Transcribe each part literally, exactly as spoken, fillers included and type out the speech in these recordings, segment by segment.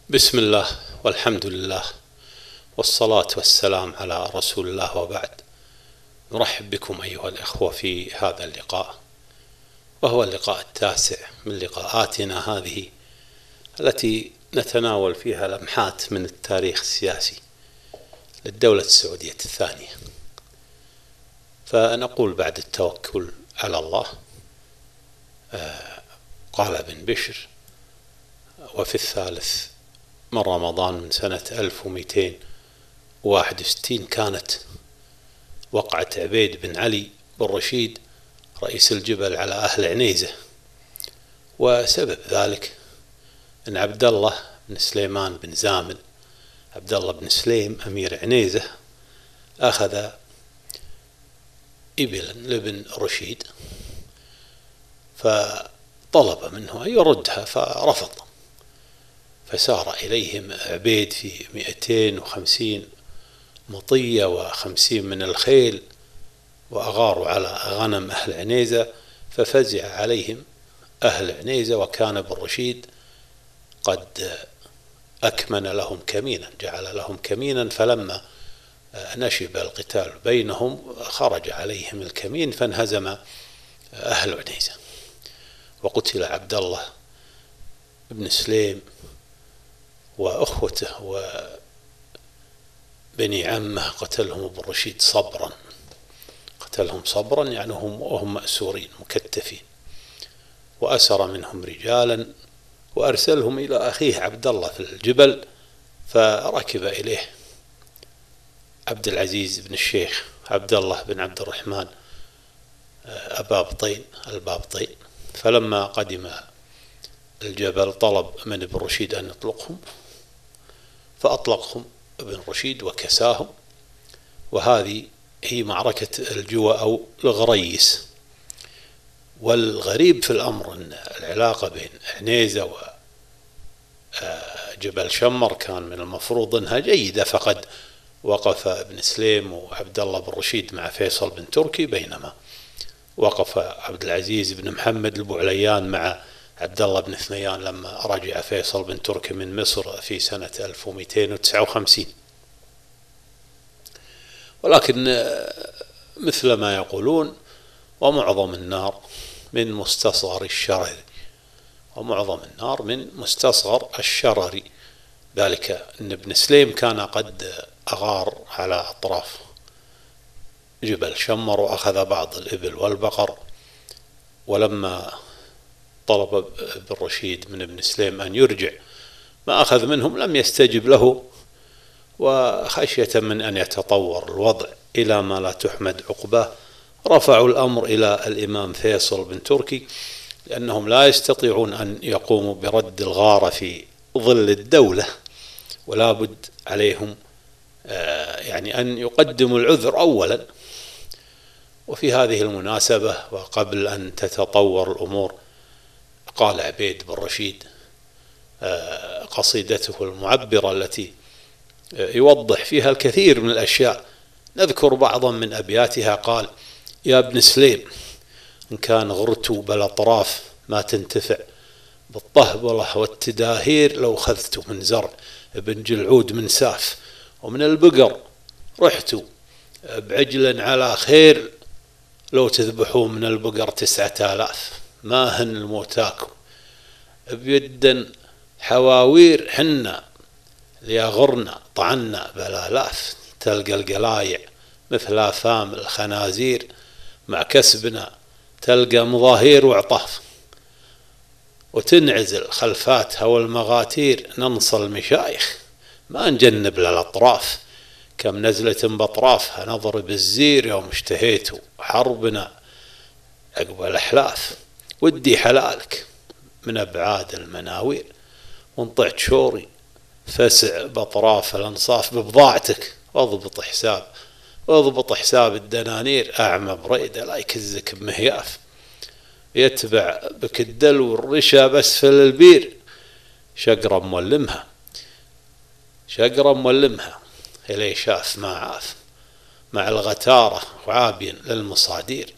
بسم الله والحمد لله والصلاة والسلام على رسول الله، وبعد. نرحب بكم أيها الأخوة في هذا اللقاء، وهو اللقاء التاسع من لقاءاتنا هذه التي نتناول فيها لمحات من التاريخ السياسي للدولة السعودية الثانية. فنقول بعد التوكل على الله، قال ابن بشر: وفي الثالث من رمضان من سنة ألف ومئتين وواحد وستين كانت وقعة عبيد بن علي بن رشيد رئيس الجبل على أهل عنيزة، وسبب ذلك أن عبد الله بن سليمان بن زامل عبد الله بن سليم أمير عنيزة أخذ إبلا لابن رشيد، فطلب منه أن يردها فرفض، فسار إليهم عبيد في مئتين وخمسين مطية وخمسين من الخيل، وأغاروا على غنم أهل عنيزة، ففزع عليهم أهل عنيزة، وكان ابن رشيد قد أكمن لهم كمينا، جعل لهم كمينا، فلما نشب القتال بينهم خرج عليهم الكمين فانهزم أهل عنيزة، وقتل عبد الله بن سليم وأخوته وبني عمه، قتلهم ابن رشيد صبرا، قتلهم صبرا يعني هم وهم مأسورين مكتفين، وأسر منهم رجالا وأرسلهم إلى أخيه عبد الله في الجبل، فركب إليه عبد العزيز بن الشيخ عبد الله بن عبد الرحمن أبابطين البابطين، فلما قدم الجبل طلب من ابن رشيد أن يطلقهم، فأطلقهم ابن رشيد وكساهم. وهذه هي معركة الجوى أو الغريس. والغريب في الأمر أن العلاقة بين عنيزة وجبل شمر كان من المفروض أنها جيدة، فقد وقف ابن سليم وعبد الله بن رشيد مع فيصل بن تركي، بينما وقف عبد العزيز بن محمد البعليان مع عبد الله بن ثنيان لما رجع فيصل بن تركي من مصر في سنة ألف ومئتين وتسعة وخمسين. ولكن مثل ما يقولون: ومعظم النار من مستصغر الشرر، ومعظم النار من مستصغر الشرر، ذلك أن ابن سليم كان قد أغار على أطراف جبل شمر وأخذ بعض الإبل والبقر، ولما طلب ابن رشيد من ابن سليم أن يرجع ما أخذ منهم لم يستجب له، وخشية من أن يتطور الوضع إلى ما لا تحمد عقباه رفعوا الأمر إلى الإمام فيصل بن تركي، لأنهم لا يستطيعون أن يقوموا برد الغارة في ظل الدولة، ولا بد عليهم يعني أن يقدموا العذر أولا. وفي هذه المناسبة وقبل أن تتطور الأمور، قال عبيد بن رشيد قصيدته المعبرة التي يوضح فيها الكثير من الأشياء، نذكر بعضا من أبياتها. قال: يا ابن سليم إن كان غرت بالأطراف ما تنتفع، بالطهبلة والتداهير لو خذت من زرع ابن جلعود من ساف، ومن البقر رحت بعجل على خير، لو تذبحوا من البقر تسعة آلاف، ما هن الموتاكم بيدا حواوير حنا، ليغرنا طعنا بلالاف، تلقى القلايع مثل آفام الخنازير، مع كسبنا تلقى مظاهير وعطاف، وتنعزل خلفاتها والمغاتير، ننصى المشايخ ما نجنب للأطراف، كم نزلة بطرافها نضرب الزير، يوم اشتهيتوا حربنا عقب الأحلاف، ودي حلالك من أبعاد المناوير، وانطعت شوري فسع بطراف الأنصاف ببضاعتك، واضبط حساب واضبط حساب الدنانير، أعمى بريدة لا يكزك بمهياف، يتبع بك الدلو والرشا بأسفل البير، شقرة مولمها شقرة مولمها إلي شاف ما عاف، مع الغتارة وعابين للمصادير،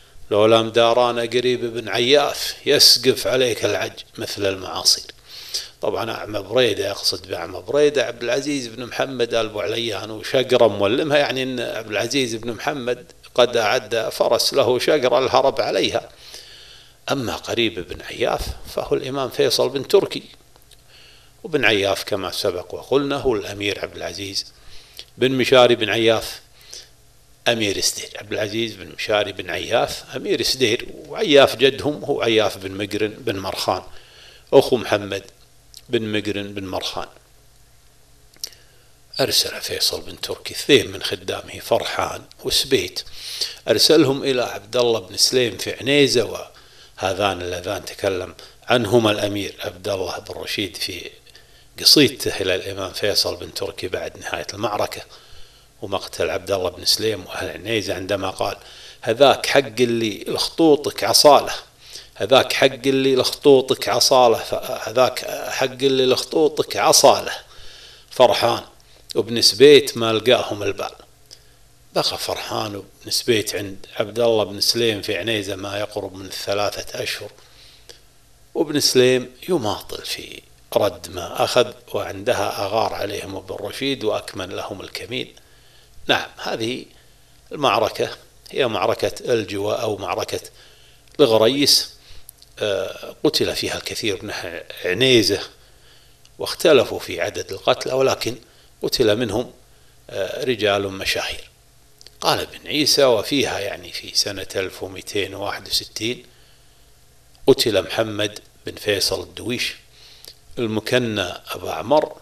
لولا مدارانا قريب بن عياف، يسقف عليك العج مثل المعاصير. طبعا أعمى بريدة يقصد بأعمى بريدة عبد العزيز بن محمد آل بوعليان، وشقرة مولمها يعني أن عبد العزيز بن محمد قد أعد فرس له شقرة الهرب عليها. أما قريب بن عياف فهو الإمام فيصل بن تركي، وبن عياف كما سبق وقلنا هو الأمير عبد العزيز بن مشاري بن عياف أمير سدير. عبد العزيز بن مشاري بن عياف أمير سدير، وعياف جدهم هو عياف بن مقرن بن مرخان أخو محمد بن مقرن بن مرخان. أرسل فيصل بن تركي اثنين من خدامه فرحان وسبيت، أرسلهم إلى عبد الله بن سليم في عنيزة، وهذان اللذان تكلم عنهما الأمير عبد الله بن رشيد في قصيدته إلى الإمام فيصل بن تركي بعد نهاية المعركة ومقتل عبد الله بن سليم وأهل عنيزة، عندما قال: هذاك حق اللي لخطوطك عصاله، هذاك حق اللي لخطوطك عصاله، هذاك حق اللي لخطوطك عصاله فرحان وابن سبيت ما لقاهم البال. بقى فرحان وابن سبيت عند عبد الله بن سليم في عنيزة ما يقرب من ثلاثة أشهر، وابن سليم يماطل في رد ما أخذ، وعندها أغار عليهم ابن رشيد وأكمن لهم الكمين. نعم، هذه المعركة هي معركة الجواء أو معركة الغريس، قتل فيها الكثير من عنيزة واختلفوا في عدد القتلى، ولكن قتل منهم رجال مشاهير. قال ابن عيسى: وفيها يعني في سنة ألف ومئتين وواحد وستين قتل محمد بن فيصل الدويش المكنى أبا عمر،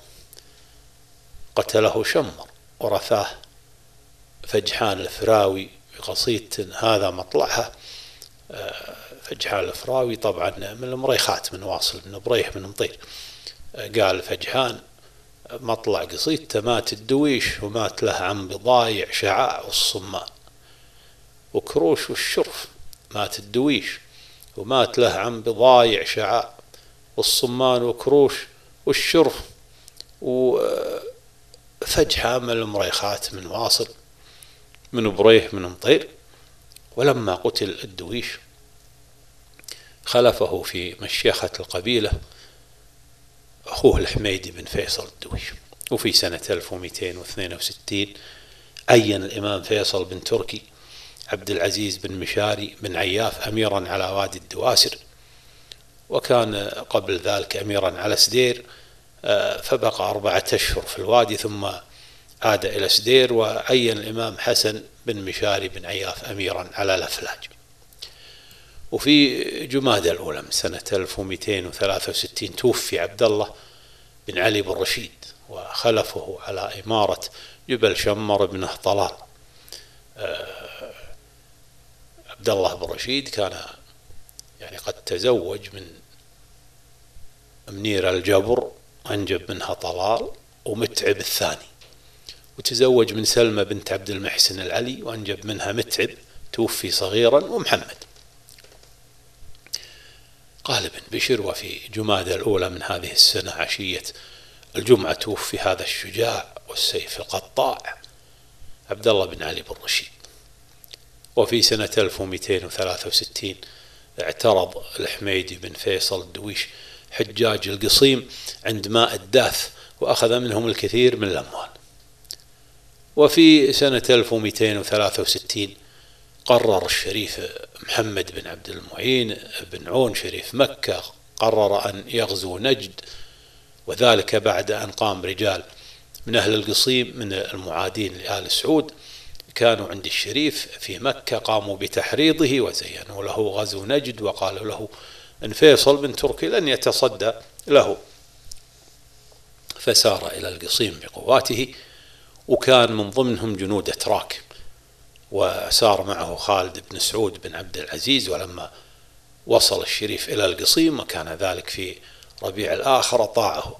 قتله شمر ورثاه فجحان الفراوي بقصيدة هذا مطلعها. فجحان الفراوي طبعا من المريخات من واصل بن بريح من مطير. قال فجحان مطلع قصيدته: مات الدويش ومات له عم بضايع شعاع والصمان وكروش والشرف. مات الدويش ومات له عم بضايع شعاع والصمان وكروش والشرف. وفجحان من المريخات من واصل من بريح من مطير. ولما قتل الدويش خلفه في مشيخة القبيلة أخوه الحميدي بن فيصل الدويش. وفي سنة ألف ومئتين واثنين وستين عين الإمام فيصل بن تركي عبد العزيز بن مشاري بن عياف أميرا على وادي الدواسر، وكان قبل ذلك أميرا على سدير، فبقى أربعة أشهر في الوادي ثم عاد إلى سدير. وعين الإمام حسن بن مشاري بن عياف أميرا على الأفلاج. وفي جمادى الأولى من سنة ألف ومئتين وثلاثة وستين توفي عبد الله بن علي بن رشيد، وخلفه على إمارة جبل شمر بن طلال. عبد الله بن رشيد كان يعني قد تزوج من منير الجبر أنجب منها طلال ومتعب الثاني، وتزوج من سلمى بنت عبد المحسن العلي وأنجب منها متعب توفي صغيرا ومحمد. قال ابن بشر: وفي جمادى الأولى من هذه السنة عشية الجمعة توفي هذا الشجاع والسيف القطاع عبد الله بن علي بن رشيد. وفي سنة ألف ومئتين وثلاثة وستين اعترض الحميدي بن فيصل الدويش حجاج القصيم عند ماء الداث وأخذ منهم الكثير من الأموال. وفي سنة ألف ومئتين وثلاثة وستين قرر الشريف محمد بن عبد المعين بن عون شريف مكة قرر أن يغزو نجد، وذلك بعد أن قام رجال من أهل القصيم من المعادين لآل سعود كانوا عند الشريف في مكة، قاموا بتحريضه وزينوا له غزو نجد، وقالوا له أن فيصل بن تركي لن يتصدى له. فسار إلى القصيم بقواته، وكان من ضمنهم جنود أتراك، وسار معه خالد بن سعود بن عبد العزيز. ولما وصل الشريف إلى القصيم وكان ذلك في ربيع الآخر طاعه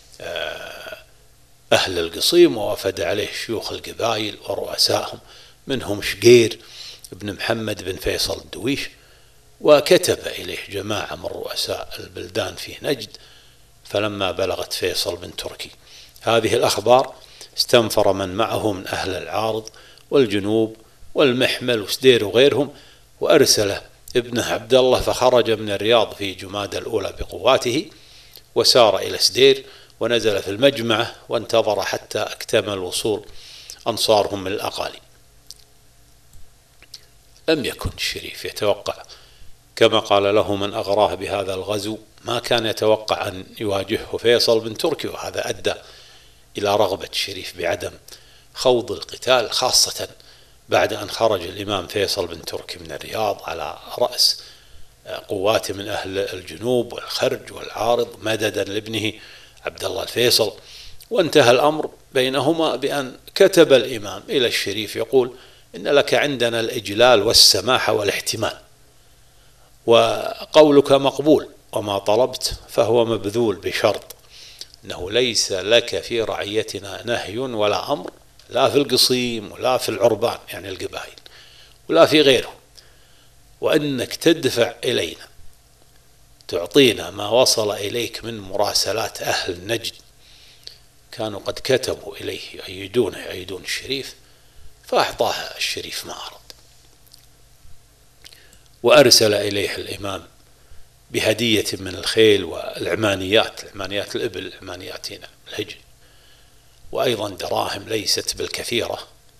أهل القصيم، ووفد عليه شيوخ القبائل ورؤسائهم منهم شقير بن محمد بن فيصل الدويش، وكتب إليه جماعة من رؤساء البلدان في نجد. فلما بلغت فيصل بن تركي هذه الأخبار استنفر من معه من أهل العارض والجنوب والمحمل وسدير وغيرهم، وأرسل ابنه عبد الله، فخرج من الرياض في جمادى الأولى بقواته وسار إلى سدير ونزل في المجمعة وانتظر حتى اكتمل وصول أنصارهم من الأقاليم. لم يكن الشريف يتوقع، كما قال له من أغراه بهذا الغزو، ما كان يتوقع أن يواجهه فيصل بن تركي، وهذا أدى إلى رغبة الشريف بعدم خوض القتال، خاصة بعد أن خرج الإمام فيصل بن تركي من الرياض على رأس قوات من أهل الجنوب والخرج والعارض مددا لابنه عبد الله الفيصل. وانتهى الأمر بينهما بأن كتب الإمام إلى الشريف يقول: إن لك عندنا الإجلال والسماحة والاحتمال، وقولك مقبول، وما طلبت فهو مبذول، بشرط أنه ليس لك في رعيتنا نهي ولا أمر، لا في القصيم ولا في العربان يعني القبائل ولا في غيره، وأنك تدفع إلينا تعطينا ما وصل إليك من مراسلات أهل نجد، كانوا قد كتبوا إليه يؤيدونه يؤيدون الشريف، فأعطاها الشريف ما أراد. وأرسل إليه الإمام بهدية من الخيل والعمانيات، العمانيات الإبل، العمانيات هنا الهجن، وأيضا دراهم ليست بالكثيرة،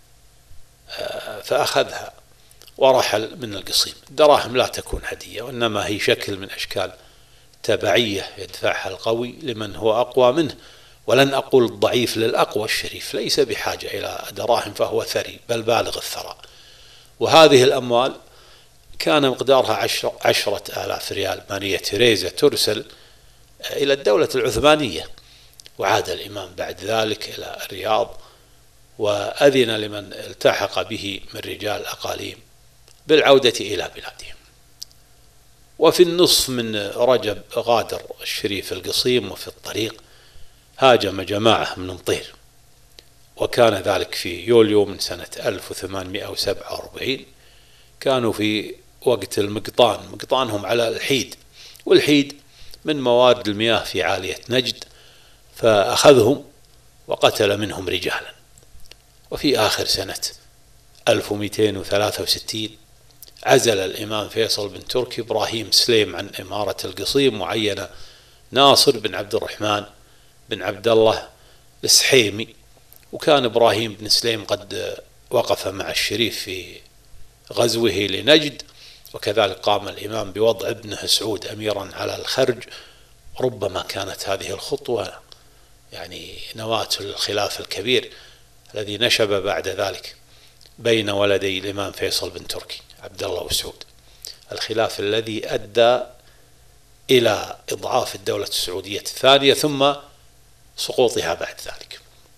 فأخذها ورحل من القصيم. الدراهم لا تكون هدية، وإنما هي شكل من أشكال تبعية يدفعها القوي لمن هو أقوى منه، ولن أقول الضعيف للأقوى. الشريف ليس بحاجة إلى دراهم، فهو ثري بل بالغ الثراء. وهذه الأموال كان مقدارها عشر عشرة آلاف ريال ماريا تيريزا ترسل إلى الدولة العثمانية. وعاد الإمام بعد ذلك إلى الرياض، وأذن لمن التحق به من رجال أقاليم بالعودة إلى بلادهم. وفي النصف من رجب غادر الشريف القصيم، وفي الطريق هاجم جماعة من مطير، وكان ذلك في يوليو من سنة ألف وثمانمائة وسبعة وأربعين. كانوا في وقت المقطان، مقطانهم على الحيد، والحيد من موارد المياه في عالية نجد، فأخذهم وقتل منهم رجالا. وفي آخر سنة ألف ومئتين وثلاثة وستين عزل الإمام فيصل بن تركي إبراهيم سليم عن إمارة القصيم، وعين ناصر بن عبد الرحمن بن عبد الله السحيمي. وكان إبراهيم بن سليم قد وقف مع الشريف في غزوه لنجد، وكذلك قام الإمام بوضع ابنه سعود أميرا على الخرج. ربما كانت هذه الخطوة يعني نواة الخلاف الكبير الذي نشب بعد ذلك بين ولدي الإمام فيصل بن تركي عبد الله وسعود، الخلاف الذي أدى إلى إضعاف الدولة السعودية الثانية ثم سقوطها بعد ذلك.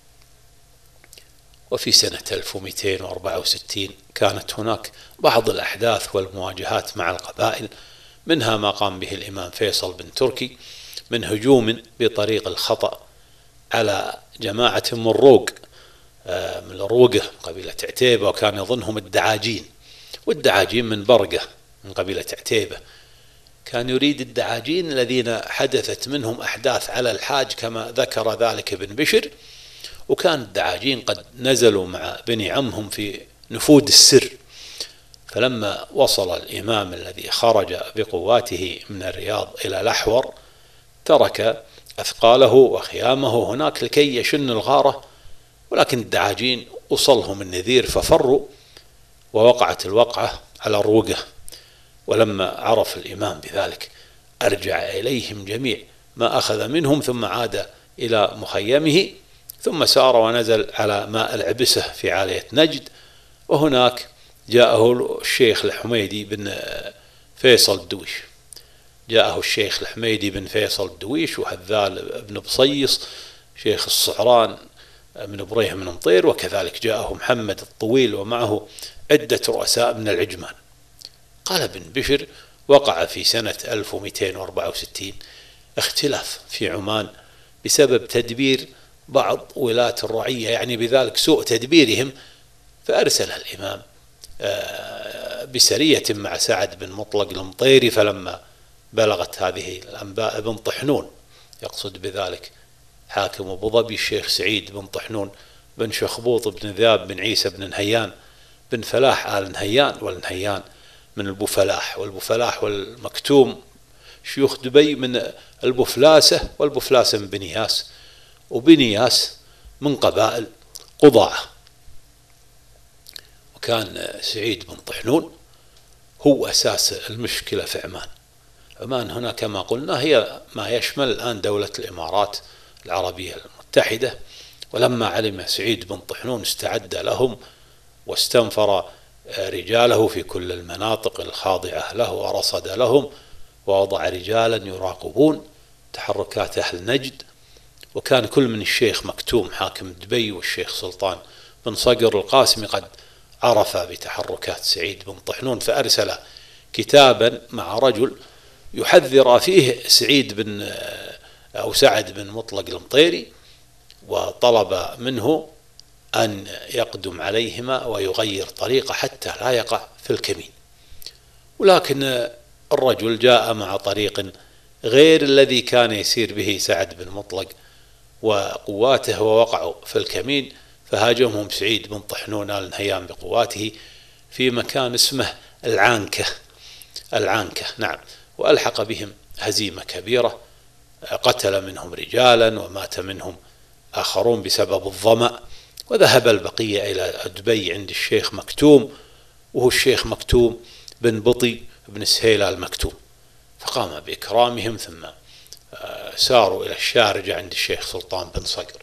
وفي سنة ألف ومئتين وأربعة وستين كانت هناك بعض الأحداث والمواجهات مع القبائل، منها ما قام به الإمام فيصل بن تركي من هجوم بطريق الخطأ على جماعة من روق، من الروقة قبيلة عتيبة، وكان يظنهم الدعاجين، والدعاجين من برقة من قبيلة عتيبة. كان يريد الدعاجين الذين حدثت منهم أحداث على الحاج كما ذكر ذلك ابن بشر، وكان الدعاجين قد نزلوا مع بني عمهم في نفود السر. فلما وصل الإمام الذي خرج بقواته من الرياض إلى الأحور ترك أثقاله وخيامه هناك لكي يشن الغارة، ولكن الدعاجين وصلهم النذير ففروا، ووقعت الوقعة على الروقة. ولما عرف الإمام بذلك أرجع إليهم جميع ما أخذ منهم، ثم عاد إلى مخيمه، ثم سار ونزل على ماء العبسة في عالية نجد. وهناك جاءه الشيخ الحميدي بن فيصل الدويش جاءه الشيخ الحميدي بن فيصل الدويش وهذال بن بصيص شيخ الصعران من بريه من مطير، وكذلك جاءه محمد الطويل ومعه عدة رؤساء من العجمان. قال ابن بشر: وقع في سنة ألف ومئتين وأربعة وستين اختلاف في عمان بسبب تدبير بعض ولاة الرعية، يعني بذلك سوء تدبيرهم، فأرسل الإمام بسرية مع سعد بن مطلق المطيري. فلما بلغت هذه الأنباء بن طحنون، يقصد بذلك حاكم أبو ظبي الشيخ سعيد بن طحنون بن شخبوط بن ذاب بن عيسى بن نهيان بن فلاح آل نهيان، والنهيان من البو فلاح، والبو فلاح والمكتوم شيوخ دبي من البفلاسة، والبفلاسة من بنياس، وبنياس من قبائل قضاعة. وكان سعيد بن طحنون هو أساس المشكلة في عمان. عمان هنا كما قلنا هي ما يشمل الآن دولة الإمارات العربية المتحدة. ولما علم سعيد بن طحنون استعد لهم واستنفر رجاله في كل المناطق الخاضعة له ورصد لهم، ووضع رجالا يراقبون تحركات أهل نجد. وكان كل من الشيخ مكتوم حاكم دبي والشيخ سلطان بن صقر القاسمي قد عرف بتحركات سعيد بن طحنون، فأرسل كتابا مع رجل يحذر فيه سعيد بن أو سعد بن مطلق المطيري، وطلب منه أن يقدم عليهما ويغير طريقه حتى لا يقع في الكمين. ولكن الرجل جاء مع طريق غير الذي كان يسير به سعد بن مطلق وقواته، ووقعوا في الكمين. فهاجمهم سعيد بن طحنون آل نهيان بقواته في مكان اسمه العانكة العانكة نعم، وألحق بهم هزيمة كبيرة، قتل منهم رجالا ومات منهم آخرون بسبب الظمأ. وذهب البقية إلى دبي عند الشيخ مكتوم، وهو الشيخ مكتوم بن بطي بن سهيلة المكتوم، فقام بإكرامهم، ثم ساروا إلى الشارجة عند الشيخ سلطان بن صقر.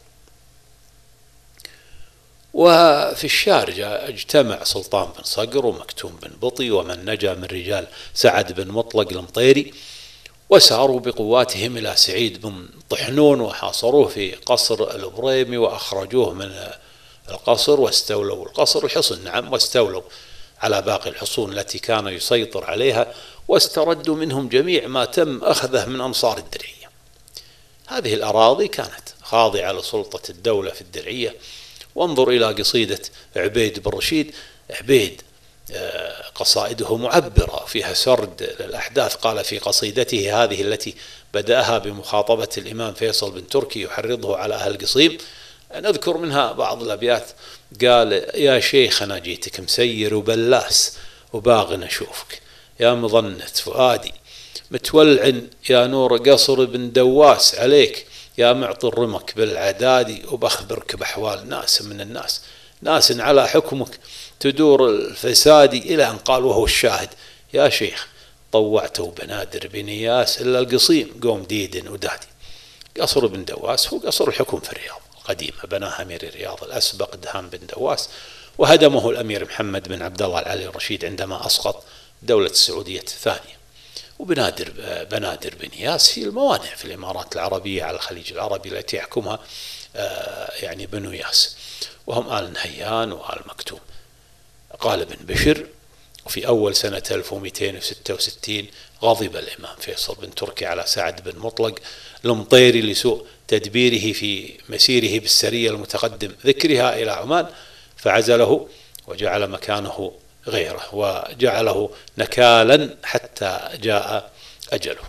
وفي الشارجة اجتمع سلطان بن صقر ومكتوم بن بطي ومن نجا من رجال سعد بن مطلق المطيري، وساروا بقواتهم إلى سعيد بن طحنون وحاصروه في قصر البريمي، وأخرجوه من القصر واستولوا القصر الحصن نعم، واستولوا على باقي الحصون التي كان يسيطر عليها، واستردوا منهم جميع ما تم أخذه من أنصار الدرعية. هذه الأراضي كانت خاضعة لسلطة الدولة في الدرعية. وانظر إلى قصيدة عبيد بن رشيد. عبيد قصائده معبرة فيها سرد للأحداث. قال في قصيدته هذه التي بدأها بمخاطبة الإمام فيصل بن تركي يحرضه على أهل قصيم، نذكر منها بعض الأبيات. قال: يا شيخنا جيتك مسير وبلاس وباغن أشوفك، يا مظنة فؤادي متولع، يا نور قصر بن دواس عليك، يا معطي الرمك بالعدادي، وبخبرك بأحوال ناس من الناس، ناس على حكمك تدور الفسادي. إلى أن قال وهو الشاهد: يا شيخ طوعته بنادر بنياس، إلا القصيم قوم ديد ودادي. قصر بن دواس هو قصر الحكم في الرياض القديمة، بناها أمير الرياض الأسبق دهام بن دواس، وهدمه الأمير محمد بن عبد الله العلي الرشيد عندما أسقط دولة السعودية الثانية. وبنادر بنادر بنياس هي الموانئ في الإمارات العربية على الخليج العربي التي يحكمها يعني بنو ياس، وهم آل نهيان وآل مكتوم. قال ابن بشر: وفي أول سنة ألف ومئتين وستة وستين غضب الإمام فيصل بن تركي على سعد بن مطلق المطيري لسوء تدبيره في مسيره بالسرية المتقدم ذكرها إلى عمان، فعزله وجعل مكانه غيره، وجعله نكالا حتى جاء أجله.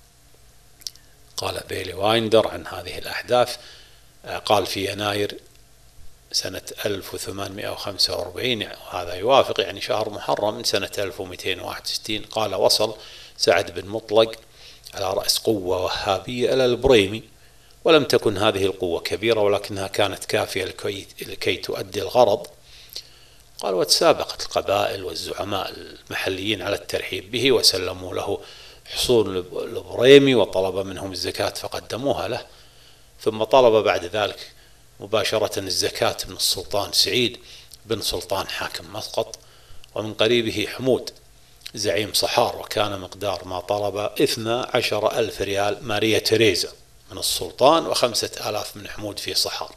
قال بيلي وايندر عن هذه الأحداث، قال في يناير سنة ألف وثمانمئة وخمسة وأربعين، وهذا يوافق يعني شهر محرم من سنة ألف ومئتين وواحد وستين، قال: وصل سعد بن مطلق على رأس قوة وهابية إلى البريمي، ولم تكن هذه القوة كبيرة ولكنها كانت كافية لكي, لكي تؤدي الغرض. قال: وتسابقت القبائل والزعماء المحليين على الترحيب به، وسلموا له حصون البريمي وطلب منهم الزكاة فقدموها له، ثم طلب بعد ذلك مباشرة الزكاة من السلطان سعيد بن سلطان حاكم مسقط، ومن قريبه حمود زعيم صحار، وكان مقدار ما طلب اثنا عشر ألف ريال ماريا تريزا من السلطان، وخمسة آلاف من حمود في صحار.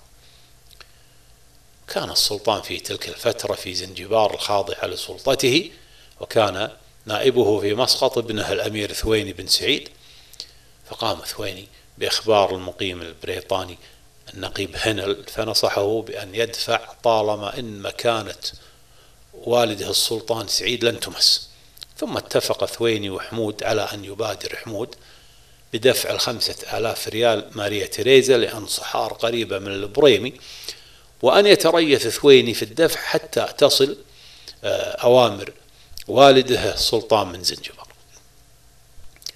كان السلطان في تلك الفترة في زنجبار الخاضعة لسلطته، وكان نائبه في مسقط ابنه الأمير ثويني بن سعيد. فقام ثويني بإخبار المقيم البريطاني النقيب هنل، فنصحه بأن يدفع طالما إن مكانة والده السلطان سعيد لن تمس. ثم اتفق ثويني وحمود على أن يبادر حمود بدفع الخمسة آلاف ريال ماريا تريزا، لأن صحار قريبة من البريمي، وأن يتريث ثويني في الدفع حتى تصل أوامر والده السلطان من زنجبار.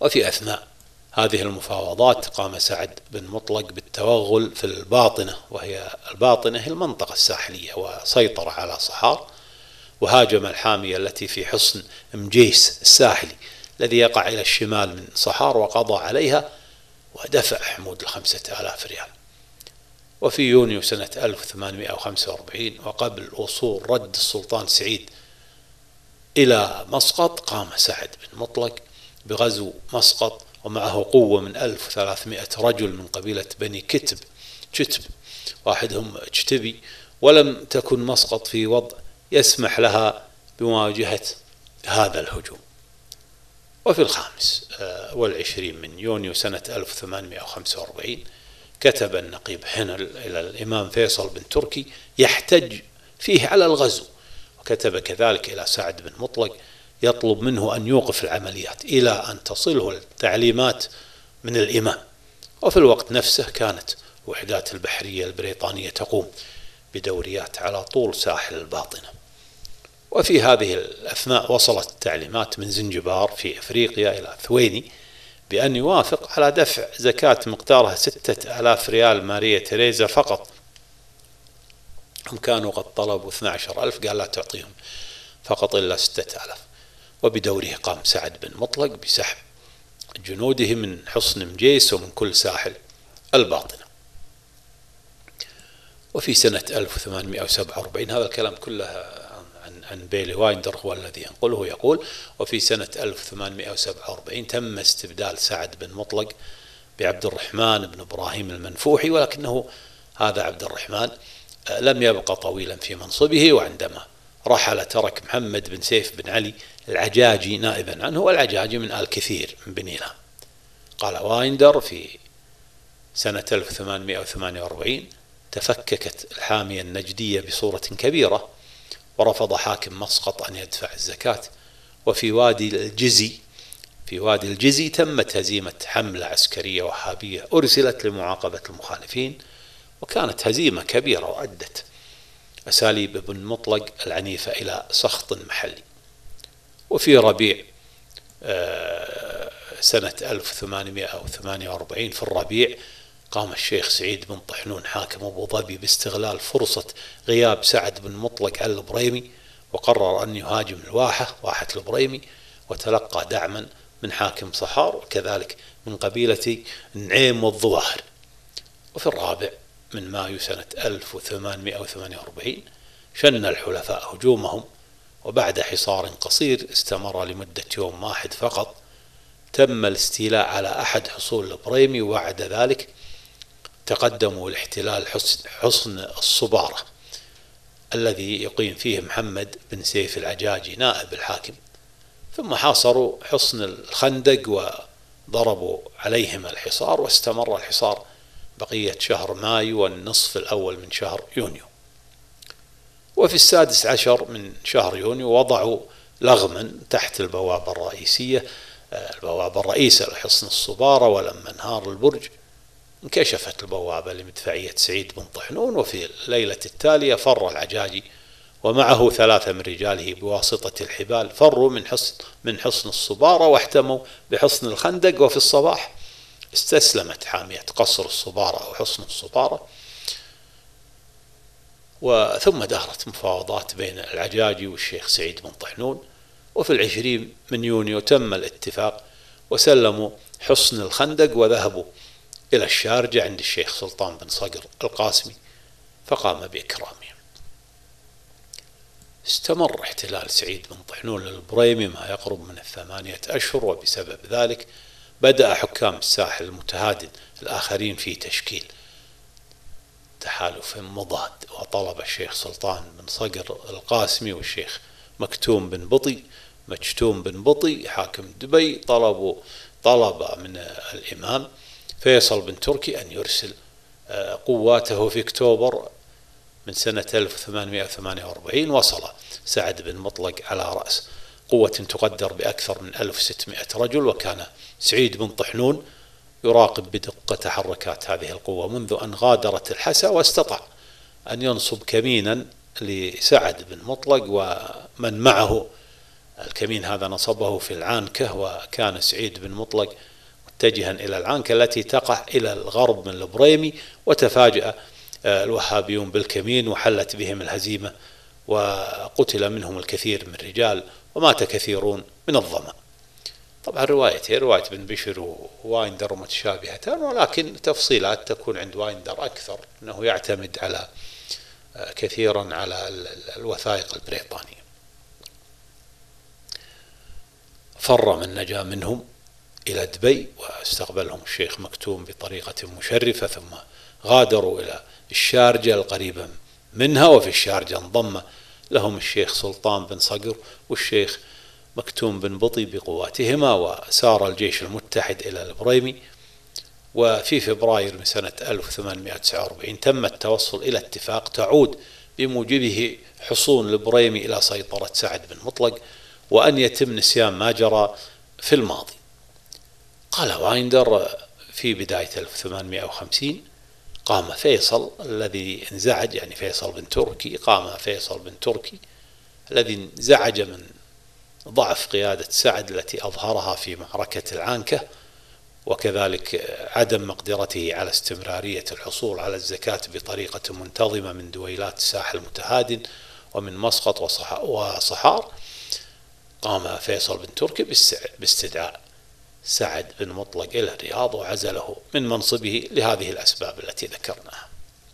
وفي أثناء هذه المفاوضات قام سعد بن مطلق بالتوغل في الباطنة، وهي الباطنة المنطقة الساحلية، وسيطر على صحار، وهاجم الحامية التي في حصن مجيس الساحلي الذي يقع إلى الشمال من صحار، وقضى عليها ودفع حمود الخمسة آلاف ريال. وفي يونيو سنة ألف وثمانمائة وخمسة وأربعين وقبل وصول رد السلطان سعيد إلى مسقط، قام سعد بن مطلق بغزو مسقط، ومعه قوة من ألف وثلاثمائة رجل من قبيلة بني كتب كتب واحدهم اجتبي، ولم تكن مسقط في وضع يسمح لها بمواجهة هذا الهجوم. وفي الخامس والعشرين من يونيو سنة ألف وثمانمائة وخمسة وأربعين كتب النقيب حنل إلى الإمام فيصل بن تركي يحتج فيه على الغزو، وكتب كذلك إلى سعد بن مطلق يطلب منه أن يوقف العمليات إلى أن تصله التعليمات من الإمام. وفي الوقت نفسه كانت وحدات البحرية البريطانية تقوم بدوريات على طول ساحل الباطنة. وفي هذه الأثناء وصلت التعليمات من زنجبار في أفريقيا إلى ثويني بأن يوافق على دفع زكاة مقدارها ستة آلاف ريال ماريا تريزا فقط. هم كانوا قد طلبوا اثني عشر ألف، قال لا تعطيهم فقط إلا ستة آلاف. وبدوره قام سعد بن مطلق بسحب جنوده من حصن مجيس ومن كل ساحل الباطنة. وفي سنة ألف وثمانمائة وسبعة وأربعين، هذا الكلام كله عن عن بيلي وايندر هو الذي ينقله، يقول: وفي سنة ألف وثمانمائة وسبعة وأربعين تم استبدال سعد بن مطلق بعبد الرحمن بن إبراهيم المنفوحي، ولكنه هذا عبد الرحمن لم يبقى طويلا في منصبه، وعندما رحل ترك محمد بن سيف بن علي العجاجي نائبا عنه، والعجاجي من آل كثير من بني لام. قال وايندر: في سنة ألف وثمانمائة وثمانية وأربعين تفككت الحامية النجدية بصورة كبيرة، ورفض حاكم مسقط أن يدفع الزكاة. وفي وادي الجزي في وادي الجزي تمت هزيمة حملة عسكرية وهابية أرسلت لمعاقبة المخالفين، وكانت هزيمة كبيرة وأدت أساليب بن مطلق العنيفة إلى سخط محلي. وفي ربيع سنة ألف وثمانمائة وثمانية وأربعين في الربيع قام الشيخ سعيد بن طحنون حاكم أبو ظبي باستغلال فرصة غياب سعد بن مطلق عن البريمي، وقرر أن يهاجم الواحة واحة البريمي، وتلقى دعما من حاكم صحار وكذلك من قبيلة النعيم والظواهر. وفي الرابع من مايو سنة ألف وثمانمائة وثمانية وأربعين شن الحلفاء هجومهم، وبعد حصار قصير استمر لمدة يوم واحد فقط تم الاستيلاء على أحد حصول البريمي، وبعد ذلك تقدموا لاحتلال حصن الصبارة الذي يقيم فيه محمد بن سيف العجاجي نائب الحاكم، ثم حاصروا حصن الخندق وضربوا عليهم الحصار، واستمر الحصار بقية شهر مايو والنصف الأول من شهر يونيو. وفي السادس عشر من شهر يونيو وضعوا لغما تحت البوابة الرئيسية البوابة الرئيسة لحصن الصبارة، ولما انهار البرج انكشفت البوابة لمدفعية سعيد بن طحنون. وفي الليلة التالية فر العجاجي ومعه ثلاثة من رجاله بواسطة الحبال، فروا من حصن من حصن الصبارة واحتموا بحصن الخندق. وفي الصباح استسلمت حامية قصر الصبارة أو حصن الصبارة، وثم دارت مفاوضات بين العجاجي والشيخ سعيد بن طحنون. وفي العشرين من يونيو تم الاتفاق وسلموا حصن الخندق وذهبوا إلى الشارجة عند الشيخ سلطان بن صقر القاسمي فقام بإكرامهم. استمر احتلال سعيد بن طحنون للبريمي ما يقرب من الثمانية أشهر، وبسبب ذلك بدأ حكام الساحل المتهادن الآخرين في تشكيل تحالف مضاد، وطلب الشيخ سلطان بن صقر القاسمي والشيخ مكتوم بن بطي مجتوم بن بطي حاكم دبي طلبوا طلب من الإمام فيصل بن تركي أن يرسل قواته في أكتوبر من سنة ألف وثمانمائة وثمانية وأربعين. وصل سعد بن مطلق على رأس قوة تقدر بأكثر من ألف وستمائة رجل، وكان سعيد بن طحنون يراقب بدقة تحركات هذه القوة منذ أن غادرت الحسا، واستطاع أن ينصب كمينا لسعد بن مطلق ومن معه الكمين هذا نصبه في العانكة، وكان سعيد بن مطلق متجها إلى العانكة التي تقع إلى الغرب من البريمي، وتفاجأ الوهابيون بالكمين وحلت بهم الهزيمة، وقتل منهم الكثير من الرجال ومات كثيرون من الظمأ. طبعا روايتين، رواية بن بشر ووايندر متشابهتان، ولكن تفصيلات تكون عند وايندر أكثر، أنه يعتمد على كثيرا على الوثائق البريطانية. فر من نجا منهم إلى دبي، واستقبلهم الشيخ مكتوم بطريقة مشرفة، ثم غادروا إلى الشارجة القريبة منها، وفي الشارجة انضم لهم الشيخ سلطان بن صقر والشيخ مكتوم بن بطي بقواتهما، وسار الجيش المتحد إلى البريمي. وفي فبراير من سنة ألف وثمانمائة وتسعة وأربعين تم التوصل إلى اتفاق تعود بموجبه حصون البريمي إلى سيطرة سعد بن مطلق، وأن يتم نسيان ما جرى في الماضي. قال وايندر في بداية ألف وثمانمائة وخمسين قام فيصل الذي انزعج، يعني فيصل بن تركي، قام فيصل بن تركي الذي انزعج من ضعف قيادة سعد التي أظهرها في معركة العانكة، وكذلك عدم مقدرته على استمرارية الحصول على الزكاة بطريقة منتظمة من دويلات الساحل المتهادن ومن مسقط وصحار. قام فيصل بن تركي باستدعاء سعد بن مطلق إلى الرياض وعزله من منصبه لهذه الأسباب التي ذكرناها.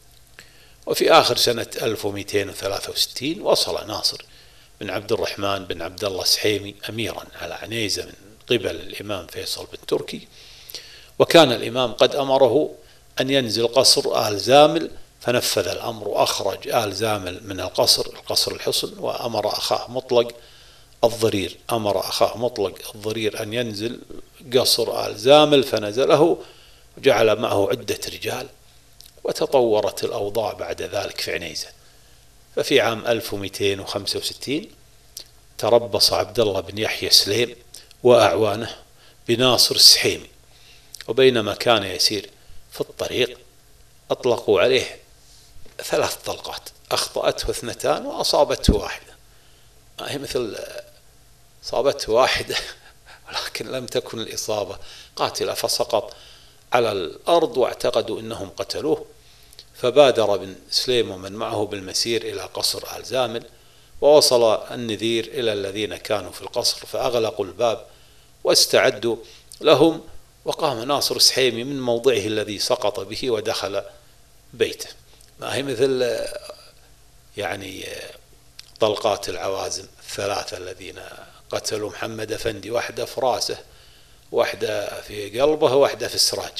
وفي آخر سنة ألف ومئتين وثلاثة وستين وصل ناصر بن عبد الرحمن بن عبد الله السحيمي أميرا على عنيزة من قبل الإمام فيصل بن تركي، وكان الإمام قد أمره أن ينزل قصر آل زامل، فنفذ الأمر وأخرج آل زامل من القصر القصر الحصن، وأمر أخاه مطلق الضرير أمر أخاه مطلق الضرير أن ينزل قصر آل زامل، فنزله وجعل معه عدة رجال. وتطورت الأوضاع بعد ذلك في عنيزة. ففي عام ألف ومئتين وخمسة وستين تربص عبد الله بن يحيى سليم وأعوانه بناصر السحيمي، وبينما كان يسير في الطريق أطلقوا عليه ثلاث طلقات، أخطأته اثنتان وأصابته واحدة. هي مثل أصابته واحدة ولكن لم تكن الإصابة قاتلة، فسقط على الأرض واعتقدوا أنهم قتلوه. فبادر بن سليم ومن معه بالمسير إلى قصر آل زامل، ووصل النذير إلى الذين كانوا في القصر فأغلقوا الباب واستعدوا لهم، وقام ناصر السحيمي من موضعه الذي سقط به ودخل بيته. ما هي مثل يعني طلقات العوازم الثلاثة الذين قتلوا محمد أفندي، واحدة في راسه، واحدة في قلبه، واحدة في السراج،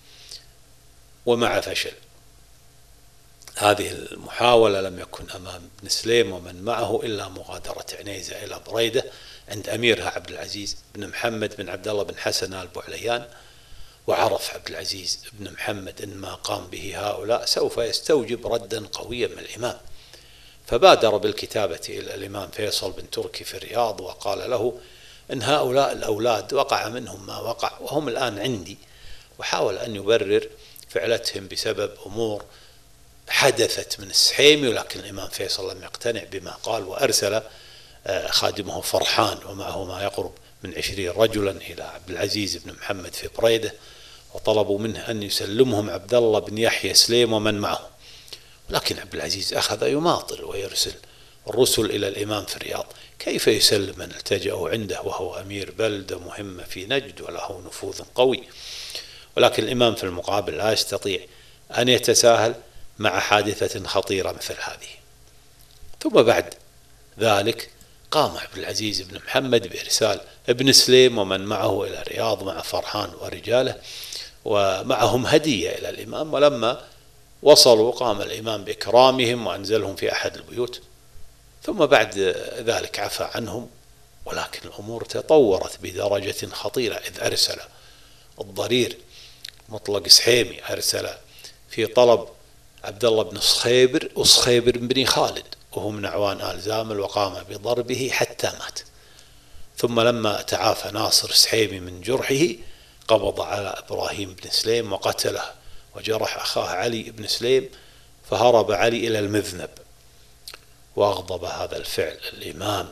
ومع فشل. هذه المحاولة لم يكن أمام بن سليم ومن معه إلا مغادرة عنيزة إلى بريدة عند أميرها عبد العزيز بن محمد بن عبد الله بن حسن آل بوعليان. وعرف عبد العزيز بن محمد أن ما قام به هؤلاء سوف يستوجب ردا قويا من الإمام، فبادر بالكتابة إلى الإمام فيصل بن تركي في الرياض، وقال له إن هؤلاء الأولاد وقع منهم ما وقع وهم الآن عندي، وحاول أن يبرر فعلتهم بسبب أمور حدثت من السحيمي، ولكن الإمام فيصل لم يقتنع بما قال، وأرسل خادمه فرحان ومعه ما يقرب من عشرين رجلا إلى عبد العزيز بن محمد في بريدة، وطلبوا منه أن يسلمهم عبد الله بن يحيى سليم ومن معه. لكن عبد العزيز أخذ يماطل ويرسل الرسل إلى الإمام في الرياض، كيف يسلم من التجأوا عنده وهو أمير بلدة مهمة في نجد وله نفوذ قوي؟ ولكن الإمام في المقابل لا يستطيع أن يتساهل مع حادثة خطيرة مثل هذه. ثم بعد ذلك قام عبد العزيز بن محمد بإرسال ابن سليم ومن معه إلى الرياض مع فرحان ورجاله، ومعهم هدية إلى الإمام. ولما وصلوا قام الإمام بإكرامهم وأنزلهم في أحد البيوت، ثم بعد ذلك عفى عنهم. ولكن الأمور تطورت بدرجة خطيرة، إذ أرسل الضرير مطلق سحيمي أرسل في طلب عبد الله بن صخيبر وصخيبر بن خالد وهو من أعوان آل زامل، وقام بضربه حتى مات. ثم لما تعافى ناصر السحيمي من جرحه قبض على إبراهيم بن سليم وقتله، وجرح أخاه علي بن سليم، فهرب علي إلى المذنب. وأغضب هذا الفعل الإمام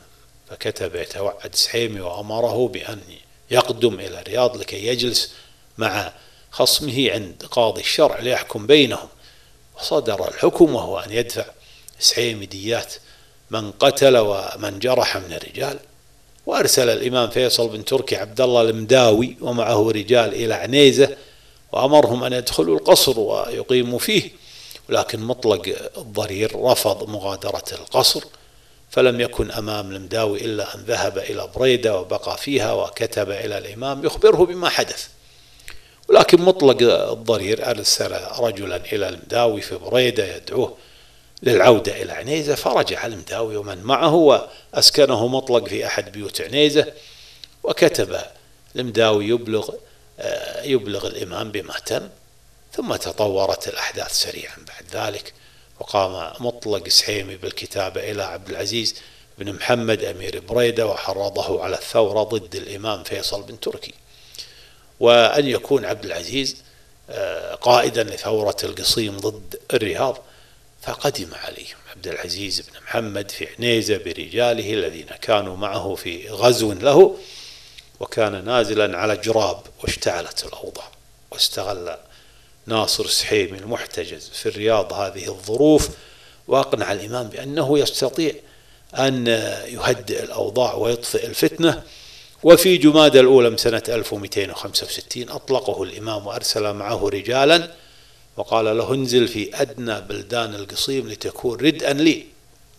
فكتب يتوعد سحيمي وأمره بأن يقدم إلى الرياض لكي يجلس مع خصمه عند قاضي الشرع ليحكم بينهم. وصدر الحكم وهو أن يدفع سحيمي ديات من قتل ومن جرح من الرجال. وأرسل الإمام فيصل بن تركي عبد الله المداوي ومعه رجال إلى عنيزة وأمرهم أن يدخلوا القصر ويقيموا فيه، ولكن مطلق الضرير رفض مغادرة القصر، فلم يكن أمام المداوي إلا أن ذهب إلى بريدة وبقى فيها وكتب إلى الإمام يخبره بما حدث. ولكن مطلق الضرير أرسل رجلا إلى المداوي في بريدة يدعوه للعودة إلى عنيزة، فرجع المداوي ومن معه وأسكنه مطلق في أحد بيوت عنيزة، وكتب المداوي يبلغ يبلغ الإمام بما تم. ثم تطورت الأحداث سريعا بعد ذلك، وقام مطلق سحيمي بالكتابة إلى عبد العزيز بن محمد أمير بريدة وحرضه على الثورة ضد الإمام فيصل بن تركي، وأن يكون عبد العزيز قائدا لثورة القصيم ضد الرياض. فقدم عليهم عبد العزيز بن محمد في عنيزة برجاله الذين كانوا معه في غزو له، وكان نازلا على جراب، واشتعلت الأوضاع، واستغل ناصر سحيمي المحتجز في الرياض هذه الظروف، وأقنع الإمام بأنه يستطيع أن يهدئ الأوضاع ويطفئ الفتنة. وفي جمادى الأولى من سنة ألف ومئتين وخمسة وستين أطلقه الإمام وأرسل معه رجالا وقال له انزل في أدنى بلدان القصيم لتكون ردءا لي.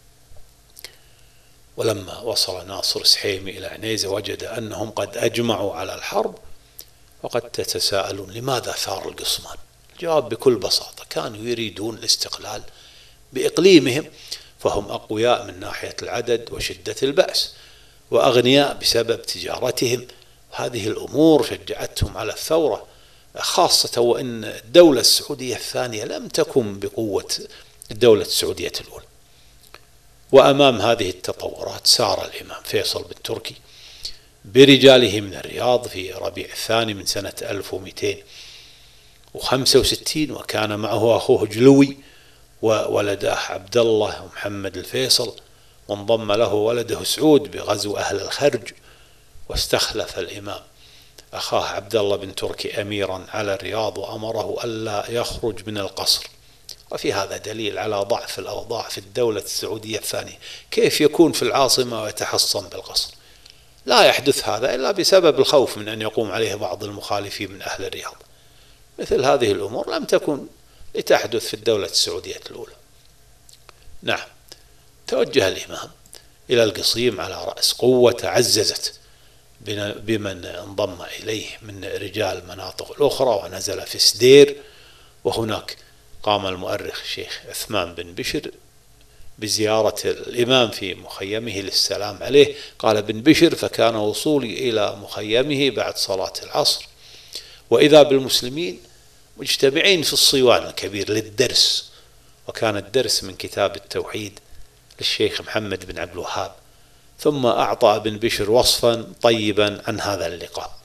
ولما وصل ناصر سحيمي إلى عنيزة وجد أنهم قد أجمعوا على الحرب. وقد تتساءلون لماذا ثار القصمان؟ الجواب بكل بساطة، كانوا يريدون الاستقلال بإقليمهم، فهم أقوياء من ناحية العدد وشدة البأس، وأغنياء بسبب تجارتهم. هذه الأمور شجعتهم على الثورة، خاصة وأن الدولة السعودية الثانية لم تكن بقوة الدولة السعودية الأولى. وأمام هذه التطورات سار الإمام فيصل بن تركي برجاله من الرياض في ربيع الثاني من سنة ألف ومئتين وخمسة وستين، وكان معه أخوه جلوي وولده عبد الله ومحمد الفيصل، وانضم له ولده سعود بغزو أهل الخرج. واستخلف الإمام أخاه عبد الله بن تركي أميرا على الرياض وأمره ألا يخرج من القصر. وفي هذا دليل على ضعف الأوضاع في الدولة السعودية الثانية، كيف يكون في العاصمة ويتحصن بالقصر؟ لا يحدث هذا إلا بسبب الخوف من أن يقوم عليه بعض المخالفين من أهل الرياض. مثل هذه الأمور لم تكن لتحدث في الدولة السعودية الأولى. نعم، توجه الإمام إلى القصيم على رأس قوة تعززت بمن انضم إليه من رجال المناطق الأخرى، ونزل في سدير. وهناك قام المؤرخ الشيخ عثمان بن بشر بزيارة الإمام في مخيمه للسلام عليه. قال ابن بشر: فكان وصولي إلى مخيمه بعد صلاة العصر، وإذا بالمسلمين مجتمعين في الصيوان الكبير للدرس. وكان الدرس من كتاب التوحيد للشيخ محمد بن عبد الوهاب. ثم أعطى ابن بشر وصفا طيبا عن هذا اللقاء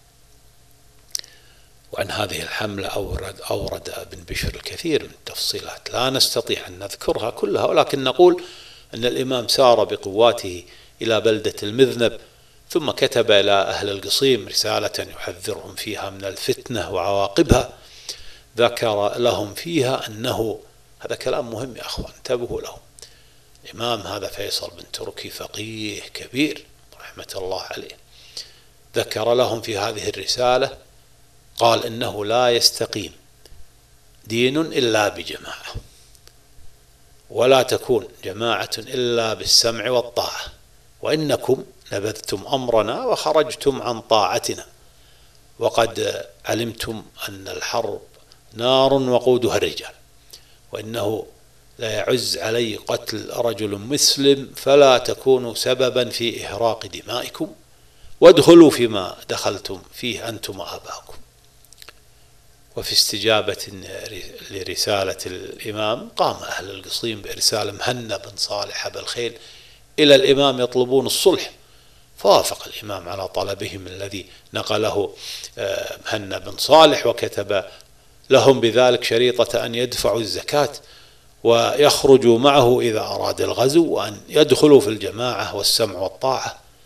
وعن هذه الحملة. أورد, أورد ابن بشر الكثير من التفصيلات لا نستطيع أن نذكرها كلها، ولكن نقول أن الإمام سار بقواته إلى بلدة المذنب، ثم كتب إلى أهل القصيم رسالة يحذرهم فيها من الفتنة وعواقبها. ذكر لهم فيها أنه، هذا كلام مهم يا أخوان انتبهوا له، الإمام هذا فيصل بن تركي فقيه كبير رحمة الله عليه، ذكر لهم في هذه الرسالة، قال إنه لا يستقيم دين إلا بجماعة، ولا تكون جماعة إلا بالسمع والطاعة، وإنكم نبذتم أمرنا وخرجتم عن طاعتنا، وقد علمتم أن الحرب نار وقودها الرجال، وإنه لا يعز علي قتل رجل مسلم، فلا تكونوا سببا في إهراق دمائكم، وادخلوا فيما دخلتم فيه أنتم وآباؤكم. وفي استجابة لرسالة الإمام قام أهل القصيم بإرسال مهنا بن صالح أبا الخيل إلى الإمام يطلبون الصلح، فوافق الإمام على طلبهم الذي نقله مهنا بن صالح، وكتب لهم بذلك شريطة أن يدفعوا الزكاة ويخرجوا معه إذا أراد الغزو، وأن يدخلوا في الجماعة والسمع والطاعة.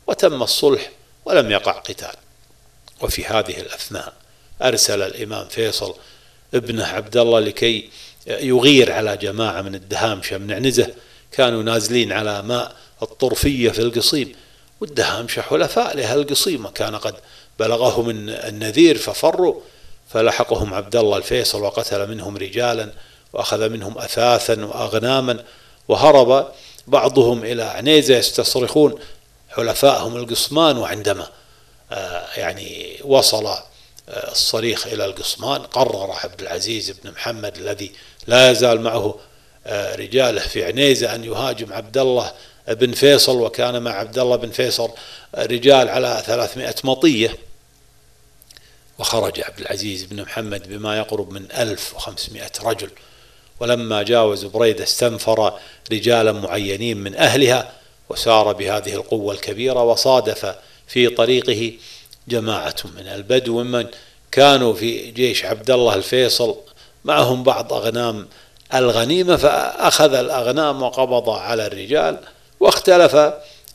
وتم الصلح ولم يقع قتال. وفي هذه الأثناء أرسل الإمام فيصل ابنه عبد الله لكي يغير على جماعة من الدهامشة من عنزة، كانوا نازلين على ماء الطرفية في القصيم، والدهامشة حلفاء لأهل القصيم، وكان قد بلغهم النذير ففروا، فلحقهم عبد الله الفيصل وقتل منهم رجالا وأخذ منهم أثاثا وأغناما، وهرب بعضهم إلى عنيزة يستصرخون حلفائهم القصمان. وعندما يعني وصل الصريخ إلى القصمان قرر عبد العزيز بن محمد الذي لا يزال معه رجاله في عنيزة أن يهاجم عبد الله بن فيصل، وكان مع عبد الله بن فيصل رجال على ثلاثمائة مطية. وخرج عبد العزيز بن محمد بما يقرب من ألف وخمسمائة رجل، ولما جاوزوا بريدة استنفر رجالا معينين من أهلها وسار بهذه القوة الكبيرة، وصادف في طريقه جماعة من البدو ممن كانوا في جيش عبد الله الفيصل معهم بعض أغنام الغنيمة، فأخذ الأغنام وقبض على الرجال. واختلف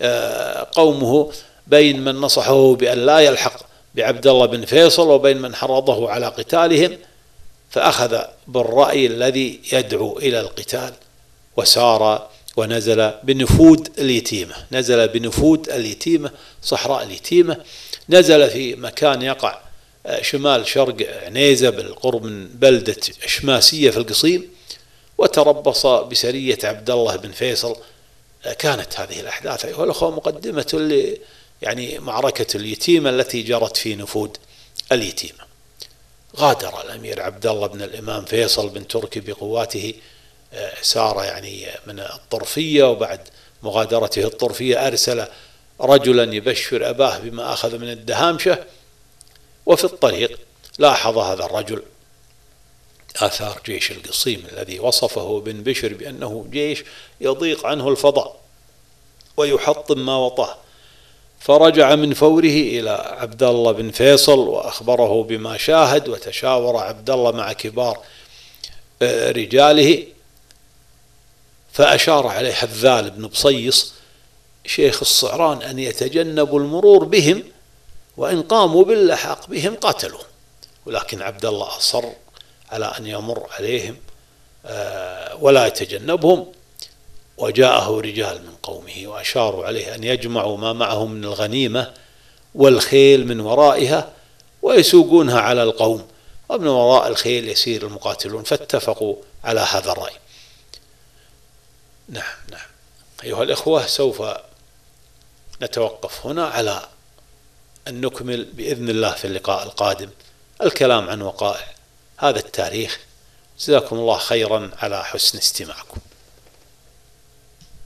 قومه بين من نصحه بأن لا يلحق بعبد الله بن فيصل وبين من حرضه على قتالهم، فأخذ بالرأي الذي يدعو إلى القتال، وسار ونزل بنفود اليتيمة، نزل بنفود اليتيمة صحراء اليتيمة، نزل في مكان يقع شمال شرق عنيزة بالقرب من بلدة شماسية في القصيم، وتربص بسرية عبد الله بن فيصل. كانت هذه الأحداث أيها الأخوة مقدمة ل يعني معركة اليتيمة التي جرت في نفود اليتيمة. غادر الأمير عبد الله بن الإمام فيصل بن تركي بقواته، سار يعني من الطرفية، وبعد مغادرته الطرفية أرسل رجلا يبشر أباه بما أخذ من الدهامشة. وفي الطريق لاحظ هذا الرجل آثار جيش القصيم الذي وصفه بن بشر بأنه جيش يضيق عنه الفضاء ويحطم ما وطاه، فرجع من فوره إلى عبد الله بن فيصل وأخبره بما شاهد. وتشاور عبد الله مع كبار رجاله، فأشار عليه حذال بن بصيص شيخ الصعران أن يتجنبوا المرور بهم، وإن قاموا باللحاق بهم قتلوا. ولكن عبد الله أصر على أن يمر عليهم ولا يتجنبهم، وجاءه رجال من قومه وأشاروا عليه أن يجمعوا ما معهم من الغنيمة والخيل من ورائها ويسوقونها على القوم، ومن وراء الخيل يسير المقاتلون، فاتفقوا على هذا الرأي. نعم نعم أيها الإخوة، سوف نتوقف هنا على أن نكمل بإذن الله في اللقاء القادم الكلام عن وقائع هذا التاريخ. جزاكم الله خيرا على حسن استماعكم.